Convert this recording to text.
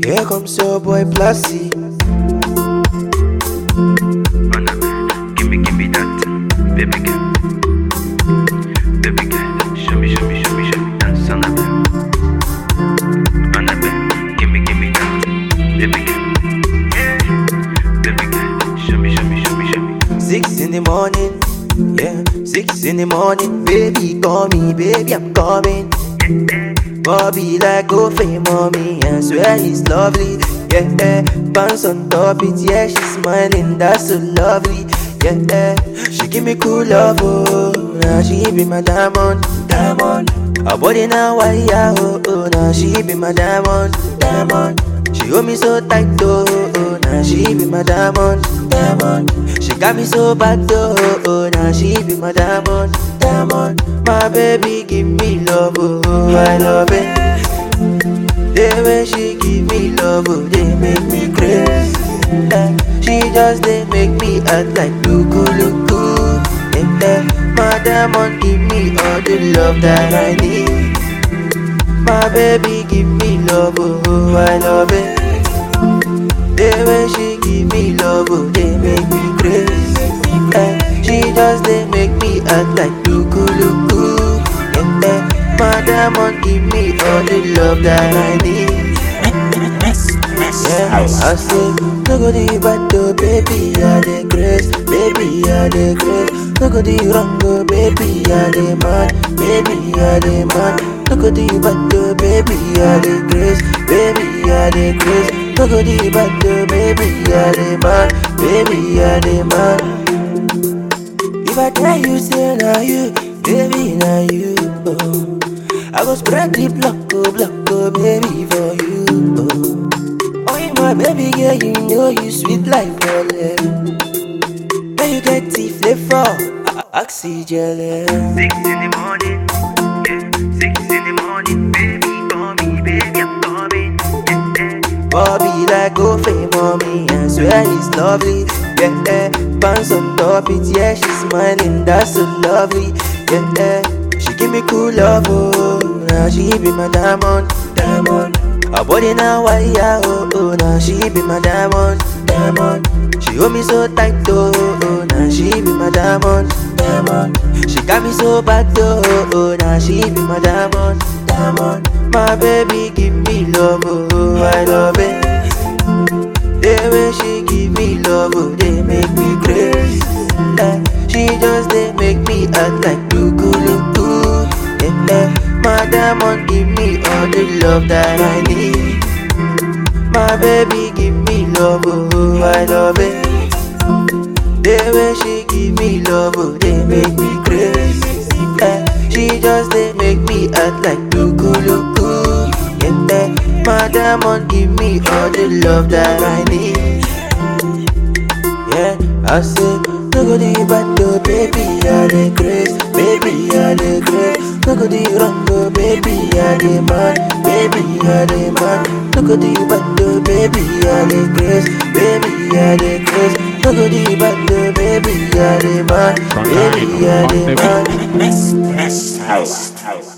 Here comes your boy Plasty. Give me that, baby girl. Baby girl, show me, dance on the bed. Give me that, baby girl. Baby girl, show me. 6 in the morning, yeah, 6 in the morning. Baby, call me, baby, I'm coming. Bobby like go fame mommy, I swear he's lovely. Yeah, pants on top it, yeah, she's smiling, that's so lovely. Yeah, she give me cool love, oh, now she be my diamond. Her body now wire, oh, now she be my diamond. She hold me so tight, oh, now she be my diamond. She got me so bad, oh, now she be my diamond. My baby give me love, oh, I love it. The way she give me love, oh, they make me crazy. She just they make me act like look. My diamond give me all the love that I need. My baby give me love, oh, I love it. The way she give me love, oh, they make me crazy. She just they make me act like look. My diamond give me all the love that I need. Yeah, I say, no go the bad though, baby, I the grace. Baby, I the grace. No go the wrong, oh, baby, I the mad. Baby, I the mad. No go the bad though, baby, I the grace. Baby, I the grace. No go the bad though, baby, I the mad. Baby, I the mad. If I tell you, say now you, baby, now you, oh, I go spread the block, oh, baby, for you, oh. Oh, my baby girl, you know you sweet like olive. When you get the flavor, oxygen. 6 in the morning, yeah, 6 in the morning, baby, call me, baby, I'm coming. Bobby like go fame mommy, I swear he's lovely. Yeah, pants on top it, yeah, she's smiling, that's so lovely. Yeah, she give me cool love, oh, now she be my diamond. Her body now wire, oh, now she be my diamond. She hold me so tight, oh, now she be my diamond. She got me so bad, oh, now she be my diamond. My baby give me love, oh, I love it. The way she give me love, oh, they make me crazy. She just they make me act like look. My diamond give me all the love that I need. My baby give me love, oh, I love it. The way she give me love, oh, they make me crazy. She just they make me act like look. My diamond give me all the love that I need. Yeah, I say, no go the bad though, baby, I the grace. Baby, I the grace. No go the wrong, oh, baby, I the man. Baby, I the man. No go the bad though, baby, I the grace. Baby, I the grace. No go the bad though, baby, I the man. Baby, I the man. House.